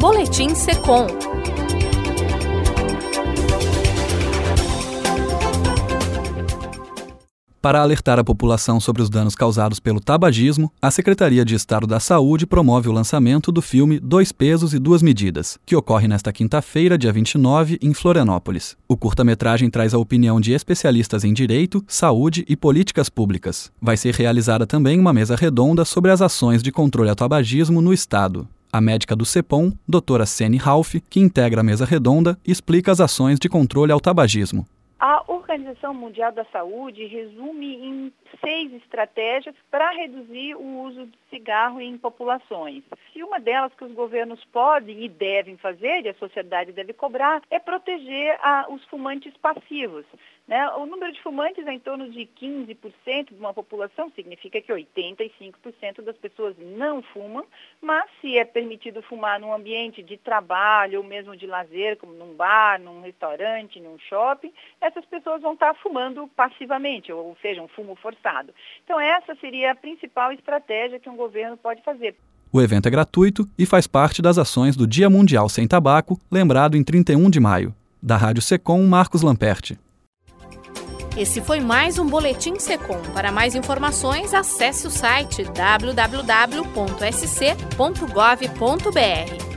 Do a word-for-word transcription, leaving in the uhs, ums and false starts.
Boletim Secom. Para alertar a população sobre os danos causados pelo tabagismo, a Secretaria de Estado da Saúde promove o lançamento do filme Dois Pesos e Duas Medidas, que ocorre nesta quinta-feira, dia vinte e nove, em Florianópolis. O curta-metragem traz a opinião de especialistas em direito, saúde e políticas públicas. Vai ser realizada também uma mesa redonda sobre as ações de controle ao tabagismo no Estado. A médica do CEPOM, doutora Sene Ralph, que integra a mesa redonda, explica as ações de controle ao tabagismo. A Organização Mundial da Saúde resume em seis estratégias para reduzir o uso de cigarro em populações. E uma delas que os governos podem e devem fazer, e a sociedade deve cobrar, é proteger a, os fumantes passivos. Né? O número de fumantes é em torno de quinze por cento de uma população, significa que oitenta e cinco por cento das pessoas não fumam, mas se é permitido fumar num ambiente de trabalho ou mesmo de lazer, como num bar, num restaurante, num shopping, essas pessoas vão estar fumando passivamente, ou seja, um fumo forçado. Então essa seria a principal estratégia que um governo pode fazer. O evento é gratuito e faz parte das ações do Dia Mundial Sem Tabaco, lembrado em trinta e um de maio. Da Rádio Secom, Marcos Lamperti. Esse foi mais um Boletim Secom. Para mais informações, acesse o site w w w ponto s c ponto gov ponto b r.